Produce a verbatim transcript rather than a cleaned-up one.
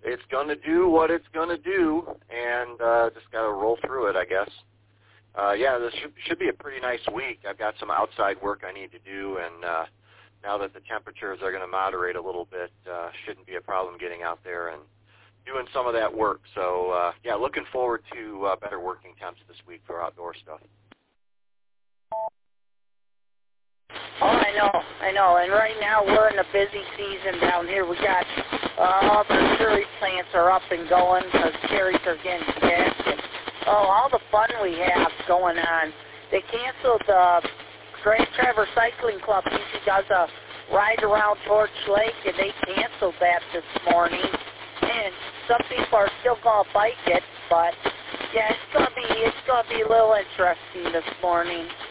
it's going to do what it's going to do, and uh, just got to roll through it, I guess. Uh, yeah, this should, should be a pretty nice week. I've got some outside work I need to do, and uh, now that the temperatures are going to moderate a little bit, uh, shouldn't be a problem getting out there and doing some of that work. So, uh, yeah, looking forward to uh, better working temps this week for outdoor stuff. Oh, I know, I know. And right now we're in a busy season down here. We got uh, all the cherry plants are up and going because cherries are getting picked. And, oh, all the fun we have going on. They canceled the Grand Traverse Cycling Club usually does a ride around Torch Lake, and they canceled that this morning. And some people are still going to bike it, but yeah, it's going to be it's going to be a little interesting this morning.